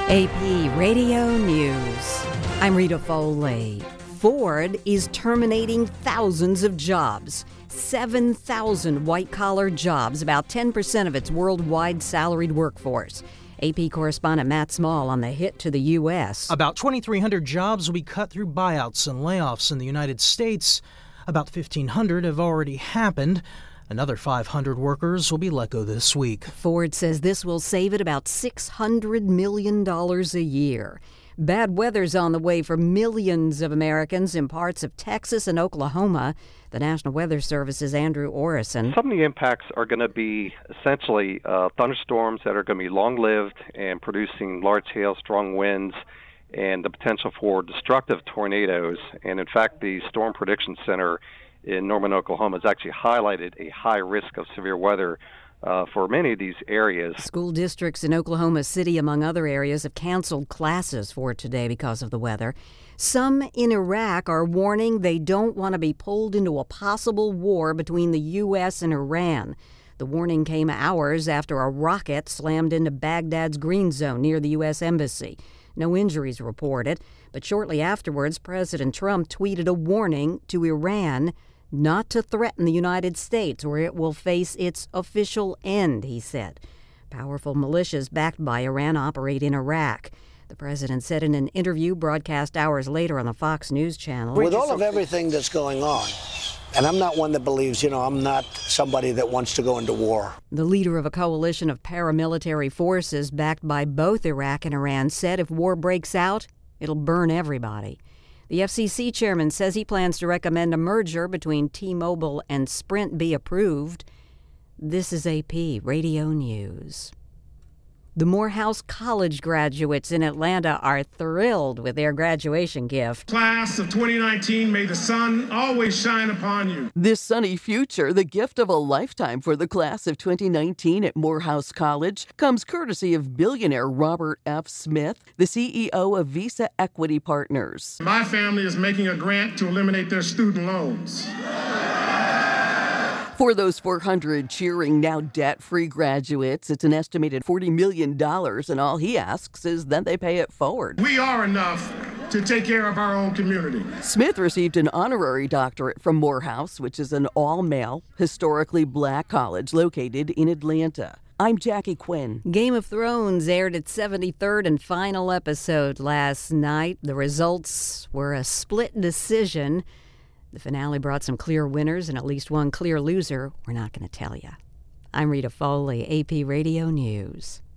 AP Radio News. I'm Rita Foley. Ford is terminating thousands of jobs. 7,000 white-collar jobs, about 10% of its worldwide salaried workforce. AP correspondent Matt Small on the hit to the U.S. About 2,300 jobs will be cut through buyouts and layoffs in the United States. About 1,500 have already happened. Another 500 workers will be let go this week. Ford says this will save it about $600 million a year. Bad weather's on the way for millions of Americans in parts of Texas and Oklahoma. The National Weather Service's Andrew Orison. Some of the impacts are going to be essentially thunderstorms that are going to be long-lived and producing large hail, strong winds, and the potential for destructive tornadoes. And in fact, the Storm Prediction Center in Norman, Oklahoma has actually highlighted a high risk of severe weather for many of these areas. School districts in Oklahoma City, among other areas, have canceled classes for today because of the weather. Some in Iraq are warning they don't want to be pulled into a possible war between the U.S. and Iran. The warning came hours after a rocket slammed into Baghdad's green zone near the U.S. Embassy. No injuries reported, but shortly afterwards, President Trump tweeted a warning to Iran not to threaten the United States or it will face its official end, he said. Powerful militias backed by Iran operate in Iraq. The president said in an interview broadcast hours later on the Fox News channel. With all of everything that's going on, and I'm not one that believes, I'm not somebody that wants to go into war. The leader of a coalition of paramilitary forces backed by both Iraq and Iran said if war breaks out, it'll burn everybody. The FCC chairman says he plans to recommend a merger between T-Mobile and Sprint be approved. This is AP Radio News. The Morehouse College graduates in Atlanta are thrilled with their graduation gift. Class of 2019, may the sun always shine upon you. This sunny future, the gift of a lifetime for the class of 2019 at Morehouse College, comes courtesy of billionaire Robert F. Smith, the CEO of Visa Equity Partners. My family is making a grant to eliminate their student loans. For those 400 cheering, now debt-free graduates, it's an estimated $40 million, and all he asks is that they pay it forward. We are enough to take care of our own community. Smith received an honorary doctorate from Morehouse, which is an all-male, historically black college located in Atlanta. I'm Jackie Quinn. Game of Thrones aired its 73rd and final episode last night. The results were a split decision. The finale brought some clear winners and at least one clear loser. We're not going to tell you. I'm Rita Foley, AP Radio News.